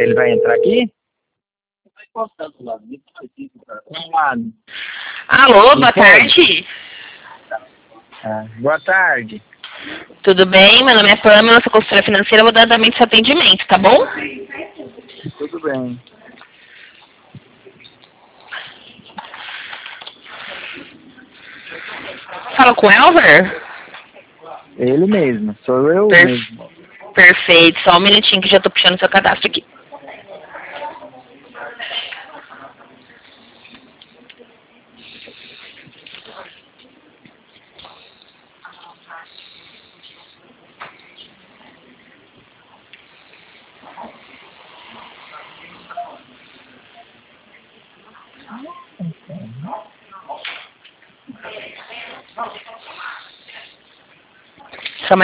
Ele vai entrar aqui? Alô, boa tarde. Boa tarde. Tudo bem? Meu nome é Pamela, sou consultora financeira, vou dar andamento seu atendimento, tá bom? Tudo bem. Fala com o Elver? Ele mesmo, sou eu mesmo. Perfeito, só um minutinho que já tô puxando seu cadastro aqui.